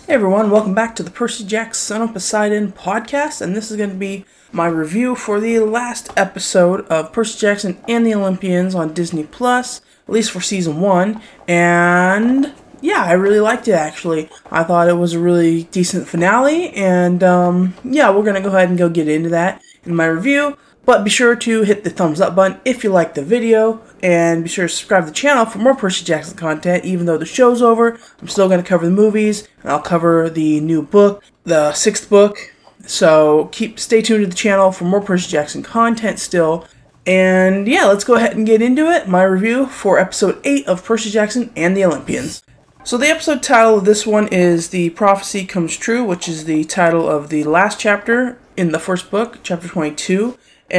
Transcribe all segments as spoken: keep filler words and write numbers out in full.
Hey everyone, welcome back to the Percy Jackson Son of Poseidon podcast, and this is going to be my review for the last episode of Percy Jackson and the Olympians on Disney Plus, at least for season one, and yeah, I really liked it actually. I thought it was a really decent finale, and um, yeah, we're going to go ahead and go get into that in my review. But be sure to hit the thumbs up button if you liked the video, and be sure to subscribe to the channel for more Percy Jackson content. Even though the show's over, I'm still going to cover the movies, and I'll cover the new book, the sixth book. So keep stay tuned to the channel for more Percy Jackson content still. And yeah, let's go ahead and get into it. My review for episode eight of Percy Jackson and the Olympians. So the episode title of this one is The Prophecy Comes True, which is the title of the last chapter in the first book, chapter twenty-two.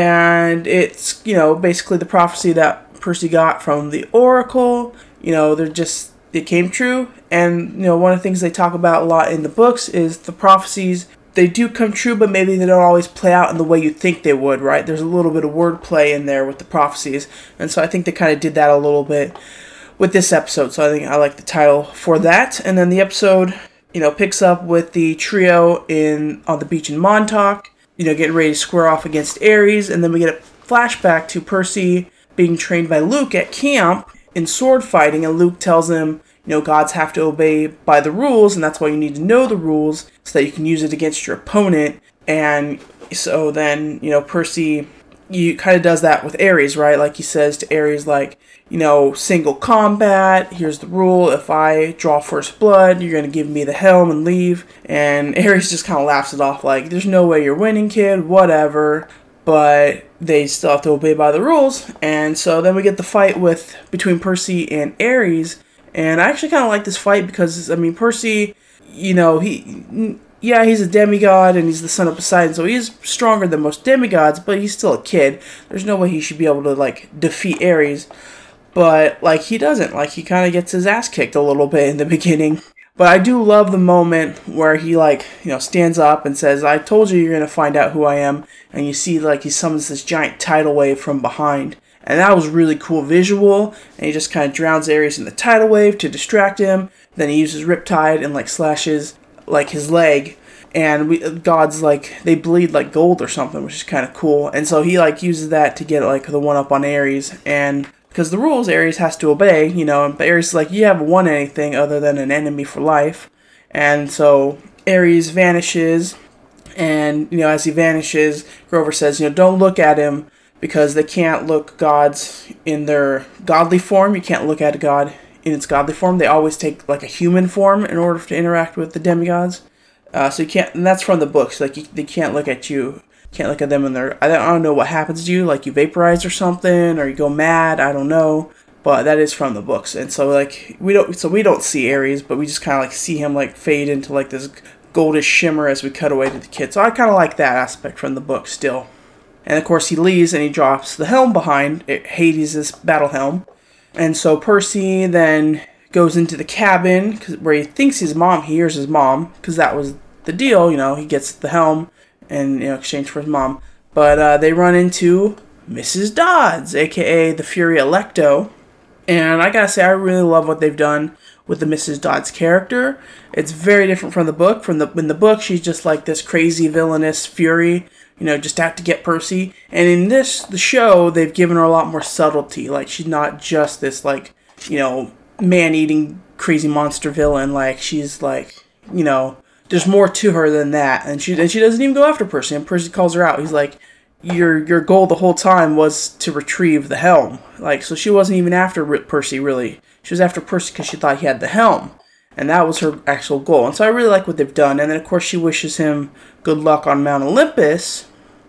And it's, you know, basically the prophecy that Percy got from the Oracle. You know, they're just, it came true. And, you know, one of the things they talk about a lot in the books is the prophecies, they do come true, but maybe they don't always play out in the way you think they would, right? There's a little bit of wordplay in there with the prophecies. And so I think they kind of did that a little bit with this episode. So I think I like the title for that. And then the episode, you know, picks up with the trio in on the beach in Montauk, you know, getting ready to square off against Ares, and then we get a flashback to Percy being trained by Luke at camp in sword fighting, and Luke tells him, you know, gods have to obey by the rules, and that's why you need to know the rules so that you can use it against your opponent. And so then, you know, Percy, you kind of does that with Ares, right? Like he says to Ares, like, you know, single combat, here's the rule, if I draw first blood, you're going to give me the helm and leave. And Ares just kind of laughs it off like, there's no way you're winning, kid, whatever. But they still have to obey by the rules. And so then we get the fight with between Percy and Ares. And I actually kind of like this fight because, I mean, Percy, you know, he... yeah, he's a demigod and he's the son of Poseidon, so he's stronger than most demigods, but he's still a kid. There's no way he should be able to, like, defeat Ares. But, like, he doesn't. Like, he kind of gets his ass kicked a little bit in the beginning. But I do love the moment where he, like, you know, stands up and says, I told you you're going to find out who I am. And you see, like, he summons this giant tidal wave from behind. And that was really cool visual. And he just kind of drowns Ares in the tidal wave to distract him. Then he uses Riptide and, like, slashes like his leg, and we, gods, like, they bleed like gold or something, which is kind of cool. And so he, like, uses that to get, like, the one up on Ares, and because the rules Ares has to obey, you know, but Ares is like, you haven't won anything other than an enemy for life. And so Ares vanishes, and, you know, as he vanishes, Grover says, you know, don't look at him, because they can't look gods in their godly form. You can't look at a god in its godly form. They always take, like, a human form in order to interact with the demigods. Uh, so you can't, and that's from the books. Like, you, they can't look at you, can't look at them in their, I don't, I don't know what happens to you, like you vaporize or something, or you go mad, I don't know. But that is from the books. And so, like, we don't, so we don't see Ares, but we just kind of, like, see him, like, fade into, like, this goldish shimmer as we cut away to the kid. So I kind of like that aspect from the book still. And of course he leaves and he drops the helm behind, Hades' battle helm. And so Percy then goes into the cabin where he thinks his mom, he hears his mom, because that was the deal, you know, he gets the helm in, you know, exchange for his mom. But uh, they run into Missus Dodds, aka the Fury Electo. And I gotta say, I really love what they've done with the Missus Dodds character. It's very different from the book. From the in the book, she's just like this crazy villainous Fury, you know, just out to get Percy. And in this, the show, they've given her a lot more subtlety. Like, she's not just this, like, you know, man-eating crazy monster villain. Like, she's like, you know, there's more to her than that. And she and she doesn't even go after Percy. And Percy calls her out. He's like, your your goal the whole time was to retrieve the helm. Like, so she wasn't even after Percy, really. She was after Percy because she thought he had the helm. And that was her actual goal. And so I really like what they've done. And then, of course, she wishes him good luck on Mount Olympus.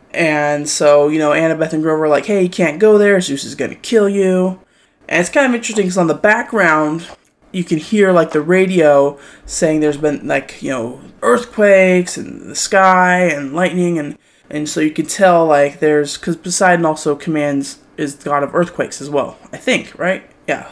And so, you know, Annabeth and Grover are like, hey, you can't go there. Zeus is going to kill you. And it's kind of interesting because on the background, you can hear, like, the radio saying there's been, like, you know, earthquakes in the sky and lightning. And, and so you can tell, like, there's, because Poseidon also commands, is the god of earthquakes as well, I think, right? Yeah.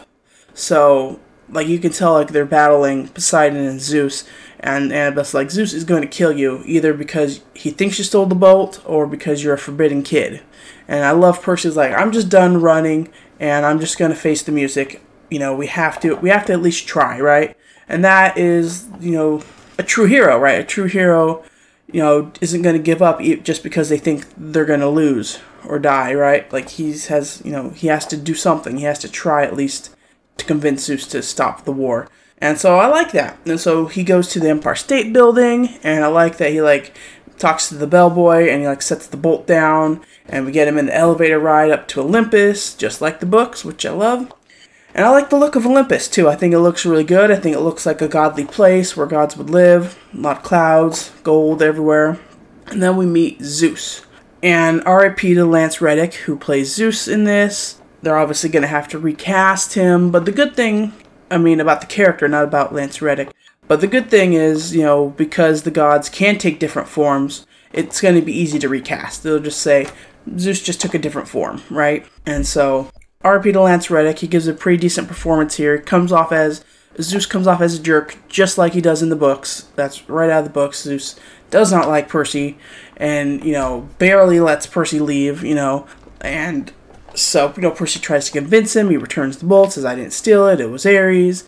So, like, you can tell, like, they're battling Poseidon and Zeus, and Annabeth's like, Zeus is going to kill you, either because he thinks you stole the bolt, or because you're a forbidden kid. And I love Percy's like, I'm just done running, and I'm just going to face the music. You know, we have to, we have to at least try, right? And that is, you know, a true hero, right? A true hero, you know, isn't going to give up just because they think they're going to lose or die, right? Like, he's has, you know, he has to do something. He has to try at least to convince Zeus to stop the war. And so I like that. And so he goes to the Empire State Building, and I like that he, like, talks to the bellboy, and he, like, sets the bolt down, and we get him in the elevator ride up to Olympus, just like the books, which I love. And I like the look of Olympus, too. I think it looks really good. I think it looks like a godly place where gods would live. A lot of clouds, gold everywhere. And then we meet Zeus. And R I P to Lance Reddick, who plays Zeus in this. They're obviously going to have to recast him. But the good thing, I mean, about the character, not about Lance Reddick. But the good thing is, you know, because the gods can take different forms, it's going to be easy to recast. They'll just say, Zeus just took a different form, right? And so R I P to Lance Reddick. He gives a pretty decent performance here. Comes off as, Zeus comes off as a jerk, just like he does in the books. That's right out of the books. Zeus does not like Percy, and, you know, barely lets Percy leave, you know, and so, you know, Percy tries to convince him. He returns the bolt, says, I didn't steal it, it was Ares.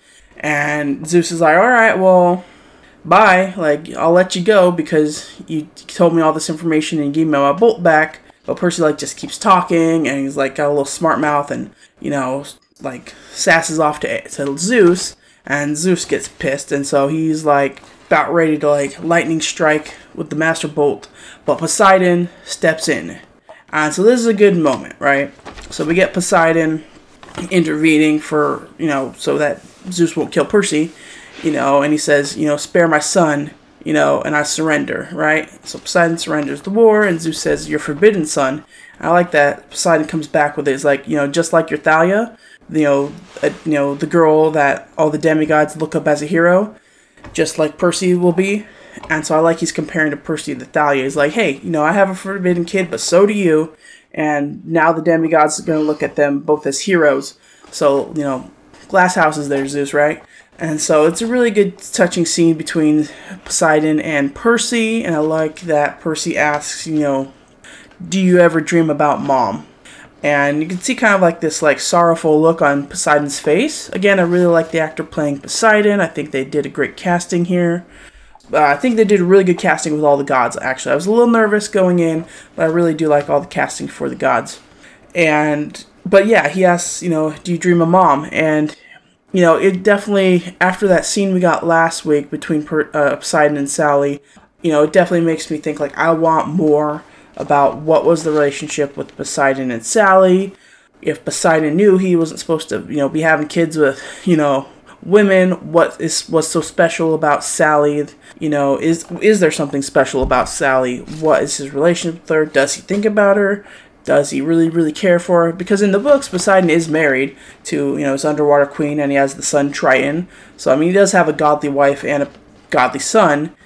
And Zeus is like, alright, well, bye, like, I'll let you go because you told me all this information and you gave me my bolt back. But Percy, like, just keeps talking, and he's, like, got a little smart mouth and, you know, like, sasses off to, to Zeus, and Zeus gets pissed, and so he's, like, about ready to, like, lightning strike with the Master Bolt, but Poseidon steps in. And so this is a good moment, right? So we get Poseidon intervening for, you know, so that Zeus won't kill Percy, you know, and he says, you know, spare my son, you know, and I surrender, right? So Poseidon surrenders the war, and Zeus says, you're forbidden, son. I like that. Poseidon comes back with it. It's like, you know, just like your Thalia, you know, uh, you know, the girl that all the demigods look up as a hero, just like Percy will be. And so I like he's comparing to Percy to Thalia. He's like, hey, you know, I have a forbidden kid, but so do you. And now the demigods are going to look at them both as heroes. So, you know, glass house is there, Zeus, right? And so it's a really good touching scene between Poseidon and Percy. And I like that Percy asks, you know, do you ever dream about mom? And you can see kind of like this like sorrowful look on Poseidon's face. Again, I really like the actor playing Poseidon. I think they did a great casting here. Uh, I think they did a really good casting with all the gods, actually. I was a little nervous going in, but I really do like all the casting for the gods. And, but yeah, he asks, you know, do you dream of mom? And, you know, it definitely, after that scene we got last week between per, uh, Poseidon and Sally, you know, it definitely makes me think, like, I want more about what was the relationship with Poseidon and Sally. If Poseidon knew he wasn't supposed to, you know, be having kids with, you know, women, what is what's so special about Sally? You know, is is there something special about Sally? What is his relationship with her? Does he think about her? Does he really, really care for her? Because in the books, Poseidon is married to, you know, his underwater queen, and he has the son Triton. So, I mean, he does have a godly wife and a godly son.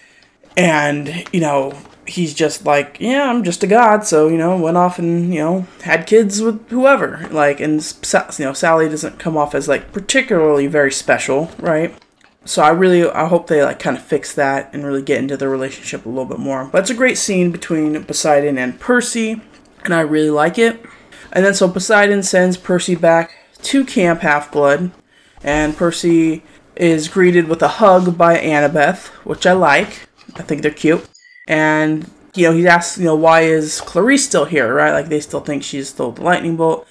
And, you know, he's just like, yeah, I'm just a god. So, you know, went off and, you know, had kids with whoever. Like, and, you know, Sally doesn't come off as, like, particularly very special, right? So I really, I hope they, like, kind of fix that and really get into their relationship a little bit more. But it's a great scene between Poseidon and Percy, and I really like it. And then so Poseidon sends Percy back to Camp Half-Blood, and Percy is greeted with a hug by Annabeth, which I like. I think they're cute. And, you know, he asks, you know, why is Clarisse still here, right? Like, they still think she's still the lightning bolt.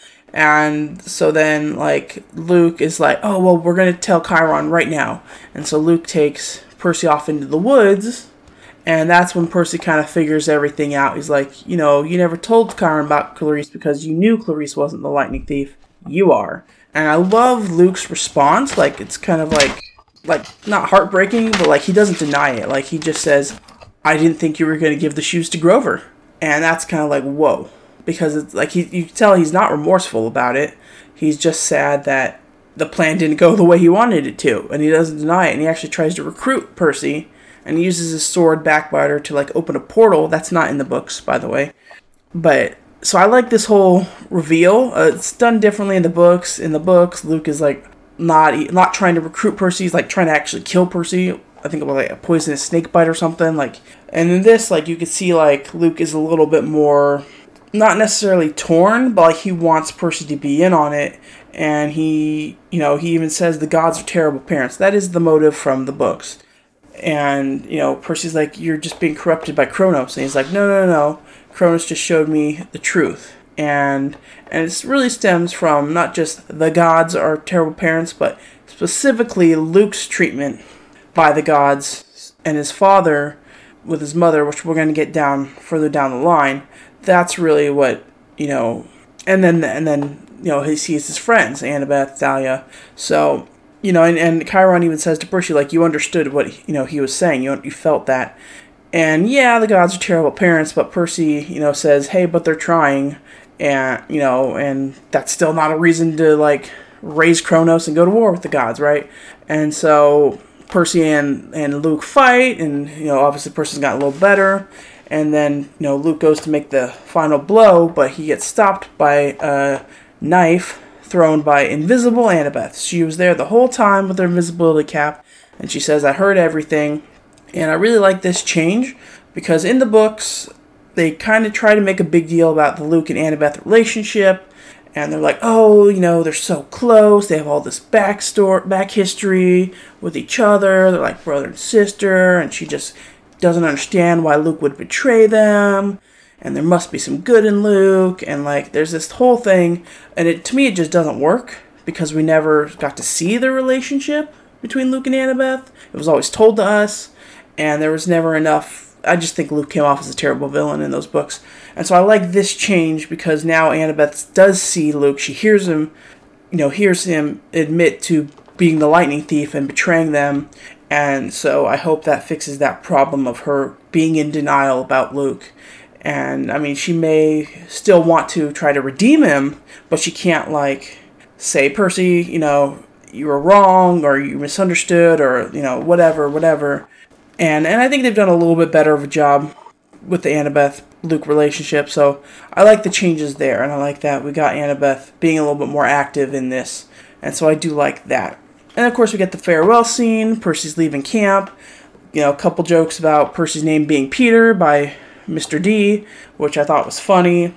And so then, like, Luke is like, oh, well, we're going to tell Chiron right now. And so Luke takes Percy off into the woods. And that's when Percy kind of figures everything out. He's like, you know, you never told Chiron about Clarisse because you knew Clarisse wasn't the lightning thief. You are. And I love Luke's response. Like, it's kind of like, like, not heartbreaking, but, like, he doesn't deny it. Like, he just says, I didn't think you were going to give the shoes to Grover. And that's kind of like, whoa. Because it's like, he, you can tell he's not remorseful about it. He's just sad that the plan didn't go the way he wanted it to. And he doesn't deny it. And he actually tries to recruit Percy. And he uses his sword Backbiter to, like, open a portal. That's not in the books, by the way. But, so I like this whole reveal. Uh, it's done differently in the books. In the books, Luke is, like, not not trying to recruit Percy. He's, like, trying to actually kill Percy. I think it was, like, a poisonous snake bite or something. Like, and in this, like, you could see, like, Luke is a little bit more, not necessarily torn, but, like, he wants Percy to be in on it. And he, you know, he even says the gods are terrible parents. That is the motive from the books. And, you know, Percy's like, you're just being corrupted by Kronos. And he's like, no, no, no, no. Kronos just showed me the truth. And and it really stems from not just the gods are terrible parents, but specifically Luke's treatment by the gods and his father with his mother, which we're going to get down further down the line. That's really what, you know, and then, and then you know, he sees his friends, Annabeth, Thalia. So, you know, and, and Chiron even says to Percy, like, you understood what, you know, he was saying. You, you felt that. And yeah, the gods are terrible parents, but Percy, you know, says, hey, but they're trying. And, you know, and that's still not a reason to, like, raise Kronos and go to war with the gods, right? And so Percy and, and Luke fight, and, you know, obviously Percy's got a little better. And then, you know, Luke goes to make the final blow, but he gets stopped by a knife thrown by invisible Annabeth. She was there the whole time with her invisibility cap, and she says, I heard everything. And I really like this change, because in the books, they kind of try to make a big deal about the Luke and Annabeth relationship, and they're like, oh, you know, they're so close, they have all this backstory, back history with each other, they're like brother and sister, and she just doesn't understand why Luke would betray them, and there must be some good in Luke, and like, there's this whole thing, and it to me, it just doesn't work, because we never got to see the relationship between Luke and Annabeth. It was always told to us, and there was never enough. I just think Luke came off as a terrible villain in those books. And so I like this change, because now Annabeth does see Luke. She hears him, you know, hears him admit to being the lightning thief and betraying them. And so I hope that fixes that problem of her being in denial about Luke. And, I mean, she may still want to try to redeem him, but she can't, like, say, Percy, you know, you were wrong, or you misunderstood, or, you know, whatever, whatever. And and I think they've done a little bit better of a job with the Annabeth-Luke relationship, so I like the changes there, and I like that we got Annabeth being a little bit more active in this, and so I do like that. And of course we get the farewell scene, Percy's leaving camp, you know, a couple jokes about Percy's name being Peter by Mister D, which I thought was funny,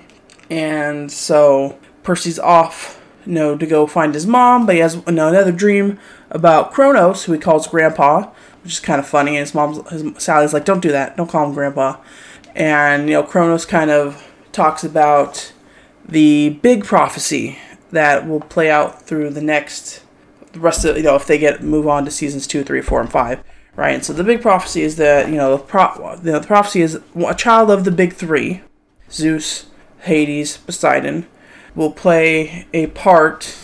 and so Percy's off, you know, to go find his mom, but he has, you know, another dream about Kronos, who he calls Grandpa, which is kind of funny, and his mom's, his, Sally's like, don't do that, don't call him Grandpa. And, you know, Kronos kind of talks about the big prophecy that will play out through the next, the rest of, you know, if they get, move on to seasons two, three, four, and five, right? And so the big prophecy is that, you know, the, pro, you know, the prophecy is a child of the big three, Zeus, Hades, Poseidon, will play a part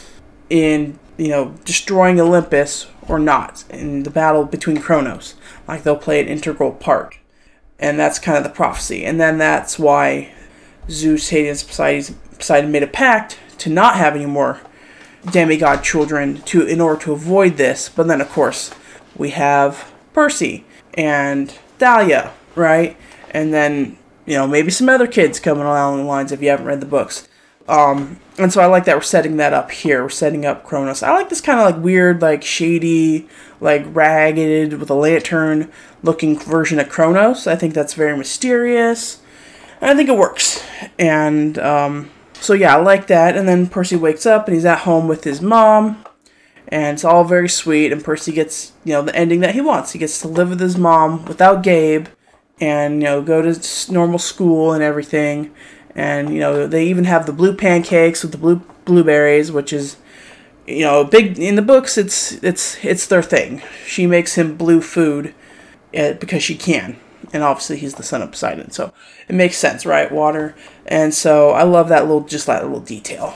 in, you know, destroying Olympus or not in the battle between Kronos. Like, they'll play an integral part. And that's kind of the prophecy. And then that's why Zeus, Hades, Poseidon, Poseidon made a pact to not have any more demigod children to in order to avoid this. But then, of course, we have Percy and Thalia, right? And then, you know, maybe some other kids coming along the lines if you haven't read the books. Um, and so I like that we're setting that up here. We're setting up Kronos. I like this kind of like weird, like shady, like ragged with a lantern looking version of Kronos. I think that's very mysterious. And I think it works. And um, so yeah, I like that. And then Percy wakes up and he's at home with his mom. And it's all very sweet. And Percy gets, you know, the ending that he wants. He gets to live with his mom without Gabe. And, you know, go to normal school and everything. And, you know, they even have the blue pancakes with the blue blueberries, which is, you know, big in the books. It's it's it's their thing. She makes him blue food uh, because she can, and obviously he's the son of Poseidon, so it makes sense, right? Water, and so I love that little just that little detail.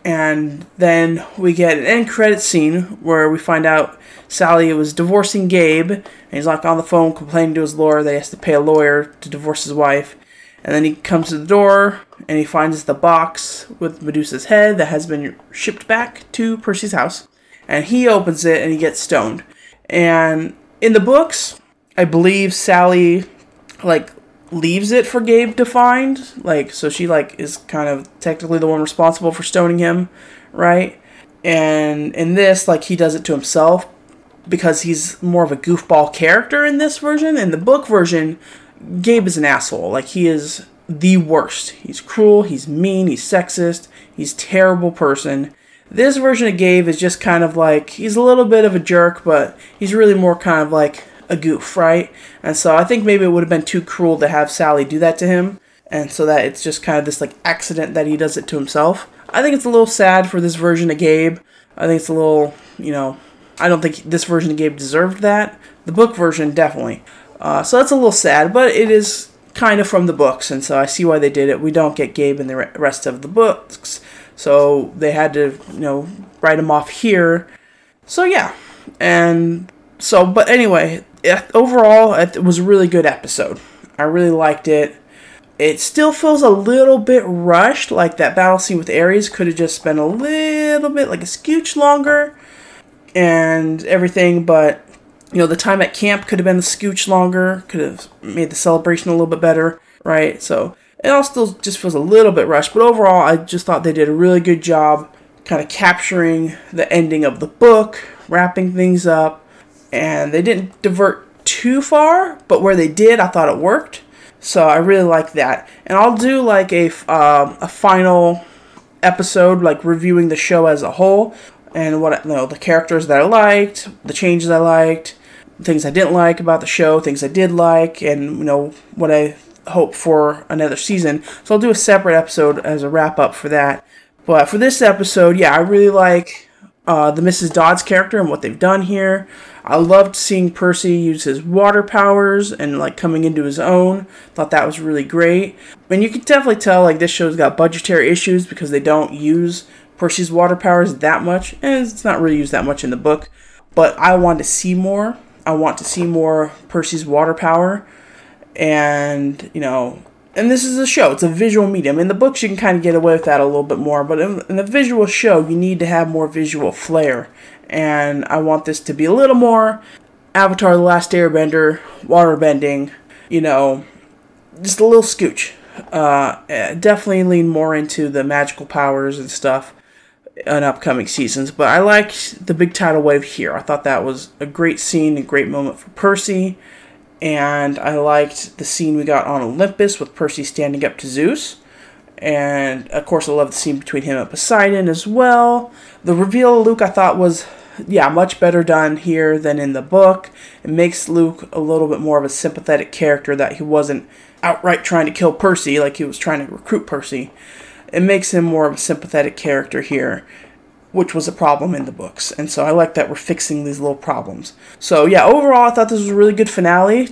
And then we get an end credit scene where we find out Sally was divorcing Gabe, and he's like on the phone complaining to his lawyer that he has to pay a lawyer to divorce his wife. And then he comes to the door, and he finds the box with Medusa's head that has been shipped back to Percy's house. And he opens it, and he gets stoned. And in the books, I believe Sally, like, leaves it for Gabe to find. Like, so she, like, is kind of technically the one responsible for stoning him, right? And in this, like, he does it to himself because he's more of a goofball character in this version. In the book version, Gabe is an asshole. Like, he is the worst. He's cruel, he's mean, he's sexist, he's a terrible person. This version of Gabe is just kind of like, he's a little bit of a jerk, but he's really more kind of like a goof, right? And so I think maybe it would have been too cruel to have Sally do that to him, and so that it's just kind of this like accident that he does it to himself. I think it's a little sad for this version of Gabe. I think it's a little, you know, I don't think this version of Gabe deserved that. The book version, definitely. Uh, so that's a little sad, but it is kind of from the books, and so I see why they did it. We don't get Gabe in the rest of the books, so they had to, you know, write him off here. So yeah, and so, but anyway, overall, it was a really good episode. I really liked it. It still feels a little bit rushed, like that battle scene with Ares could have just been a little bit, like a scooch longer, and everything, but, you know, the time at camp could have been a scooch longer, could have made the celebration a little bit better, right? So, it all still just feels a little bit rushed, but overall, I just thought they did a really good job kind of capturing the ending of the book, wrapping things up, and they didn't divert too far, but where they did, I thought it worked. So I really like that. And I'll do like a, uh, a final episode, like reviewing the show as a whole, and what, you know, the characters that I liked, the changes I liked, things I didn't like about the show, things I did like, and, you know, what I hope for another season. So I'll do a separate episode as a wrap up for that. But for this episode, yeah, I really like uh, the Missus Dodds character and what they've done here. I loved seeing Percy use his water powers and like coming into his own. Thought that was really great. And you can definitely tell like this show's got budgetary issues because they don't use Percy's water powers that much. And it's not really used that much in the book. But I want to see more. I want to see more Percy's water power. And, you know, and this is a show. It's a visual medium. In the books, you can kind of get away with that a little bit more. But in, in the visual show, you need to have more visual flair. And I want this to be a little more Avatar: The Last Airbender, waterbending, you know, just a little scooch. Uh, definitely lean more into the magical powers and stuff in upcoming seasons. But I liked the big tidal wave here. I thought that was a great scene, a great moment for Percy. And I liked the scene we got on Olympus with Percy standing up to Zeus. And, of course, I love the scene between him and Poseidon as well. The reveal of Luke I thought was, yeah, much better done here than in the book. It makes Luke a little bit more of a sympathetic character, that he wasn't outright trying to kill Percy like he was trying to recruit Percy. It makes him more of a sympathetic character here, which was a problem in the books. And so I like that we're fixing these little problems. So, yeah, overall, I thought this was a really good finale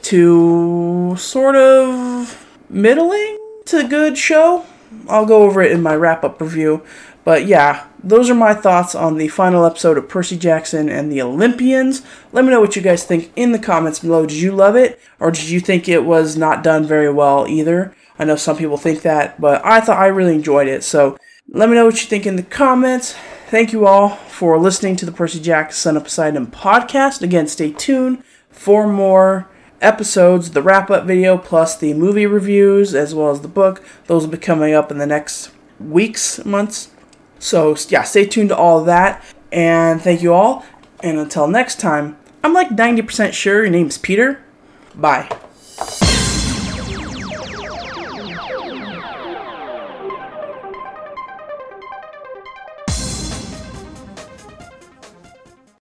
to sort of middling to good show. I'll go over it in my wrap-up review. But yeah, those are my thoughts on the final episode of Percy Jackson and the Olympians. Let me know what you guys think in the comments below. Did you love it? Or did you think it was not done very well either? I know some people think that, but I thought I really enjoyed it. So let me know what you think in the comments. Thank you all for listening to the Percy Jackson Son of Poseidon podcast. Again, stay tuned for more episodes, the wrap-up video, plus the movie reviews, as well as the book. Those will be coming up in the next weeks, months. So, yeah, stay tuned to all of that. And thank you all. And until next time, I'm like ninety percent sure your name's Peter. Bye.